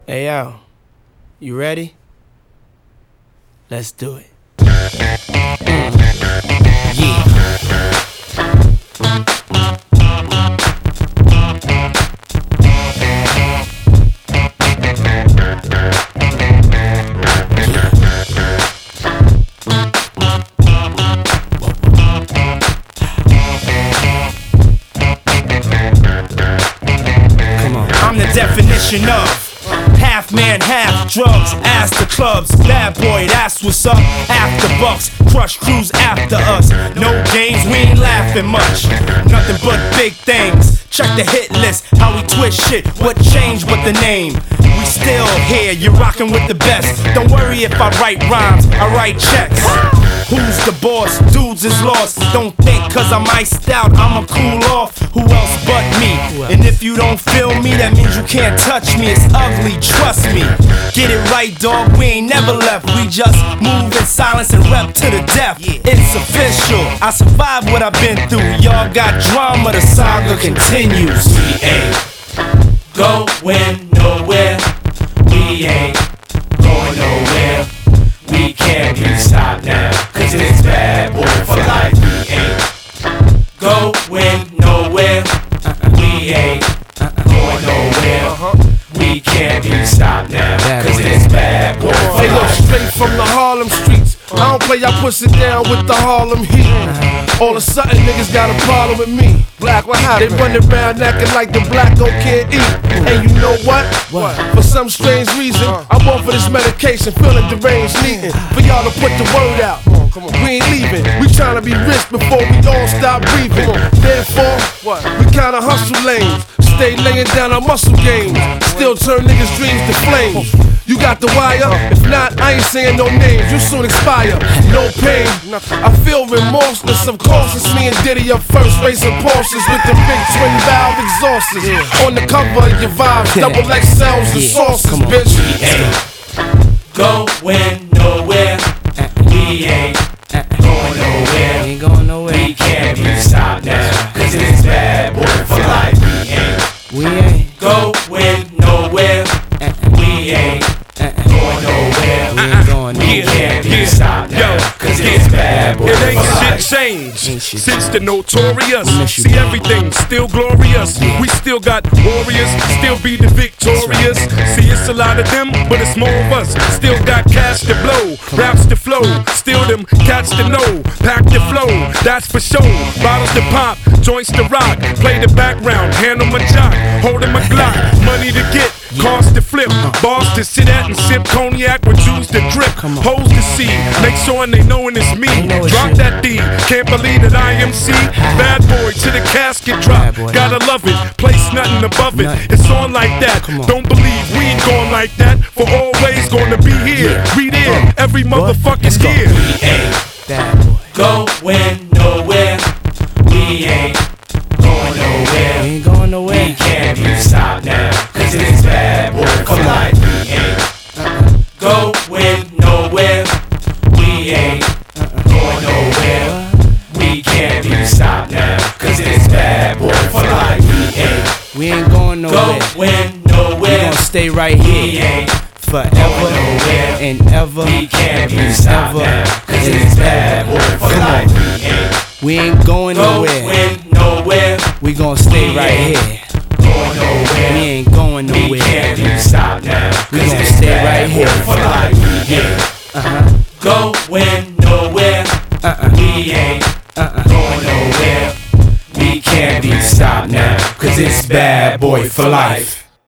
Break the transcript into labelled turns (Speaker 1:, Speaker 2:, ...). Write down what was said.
Speaker 1: Hey yo, you ready? Let's do it. Yeah. I'm the definition of half man, half drugs, ass to clubs, bad boy, that's what's up. After bucks, crush crews after us. No games, we ain't laughing much. Nothing but big things. Check the hit list, how we twist shit. What changed but the name? We still here, you're rocking with the best. Don't worry if I write rhymes, I write checks. Who's the boss? Dudes is lost. Don't think cause I'm iced out, I'ma cool off. Who else but me? And if you don't feel me, that means you can't touch me. It's ugly, trust me. Get it right, dog, we ain't never left. We just move in silence and rep to the death. It's official, I survived what I've been through. Y'all got drama, the saga continues.
Speaker 2: We ain't going nowhere. We ain't going nowhere. We can't be stopped now, cause it's bad boy for life. We ain't going nowhere. We ain't going nowhere. We can't be stopped now, cause it's bad boy for
Speaker 3: Hey, look,
Speaker 2: life.
Speaker 3: straight from the Harlem streets. I don't play, I push it down with the Harlem heat. All of a sudden, niggas got a problem with me. Black, what happened? They run around acting like the black don't can't eat. And you know what? For some strange reason, I'm on for this medication, feeling deranged, needing for y'all to put the word out. We ain't leaving, we tryna be rich before we all stop breathing. Therefore, we kinda hustle lanes. Stay laying down our muscle games. Still turn niggas' dreams to flames. You got the wire? If not, I ain't saying no names. You soon expire. No pain. I feel remorseless. Of course, it's me and Diddy up first, racing Porsches with the big twin valve exhausters. On the cover of your vibes, double XLs and sauces, bitch.
Speaker 2: We ain't going nowhere. We ain't going nowhere.
Speaker 1: Ain't going nowhere.
Speaker 2: We can't be stopped now, cause it's bad boy for life.
Speaker 1: We ain't
Speaker 2: Going nowhere. We ain't going nowhere.
Speaker 1: We ain't going
Speaker 2: We
Speaker 1: nowhere.
Speaker 2: can't be stopped now, cause it's bad boy
Speaker 4: It
Speaker 2: for
Speaker 4: ain't
Speaker 2: life.
Speaker 4: shit changed
Speaker 1: Ain't shit
Speaker 4: since the notorious.
Speaker 1: We miss you,
Speaker 4: See,
Speaker 1: bro.
Speaker 4: everything's still glorious. We still got warriors, still be the victorious. See, it's a lot of them, but it's more of us. Still got cash to blow, raps to flow. Still them cats to know, pack the flow, that's for sure. Bottles to pop, joints to rock. Play the background, handle my jock, holding my Glock. Money to get, cars to flip, bars to sit at and sip cognac with juice to drip. Hoes to see, make sure they knowin' it's me. Drop that D, can't believe that I am C. Bad boy to the casket drop, gotta love it, place nothing above it. It's on like that, don't believe we ain't going like that. For always gonna be here, we there, every motherfucking year.
Speaker 2: We ain't
Speaker 1: bad boy.
Speaker 2: going nowhere. We ain't going
Speaker 1: We
Speaker 2: nowhere.
Speaker 1: ain't going nowhere.
Speaker 2: We can't be stopped now, cause it's bad boy for life. We ain't going nowhere. We ain't going nowhere. We can't be stopped now, cause it's bad boy for life.
Speaker 1: We ain't going nowhere.
Speaker 2: Going
Speaker 1: We
Speaker 2: nowhere.
Speaker 1: gonna stay right
Speaker 2: We
Speaker 1: here
Speaker 2: ain't
Speaker 1: forever
Speaker 2: nowhere.
Speaker 1: and ever
Speaker 2: We can't be
Speaker 1: and
Speaker 2: stopped
Speaker 1: ever.
Speaker 2: now, cause it's bad boy for
Speaker 1: Come
Speaker 2: life.
Speaker 1: on. We ain't going nowhere.
Speaker 2: Going nowhere.
Speaker 1: We gonna stay
Speaker 2: We
Speaker 1: right
Speaker 2: ain't
Speaker 1: here.
Speaker 2: Going nowhere.
Speaker 1: We ain't going
Speaker 2: We
Speaker 1: nowhere.
Speaker 2: can't be stopped now,
Speaker 1: We
Speaker 2: cause
Speaker 1: gonna
Speaker 2: it's
Speaker 1: stay
Speaker 2: bad
Speaker 1: right
Speaker 2: boy
Speaker 1: here
Speaker 2: for life. We ain't going nowhere. We ain't going nowhere. We can't be stopped now, cause it's bad boy for life.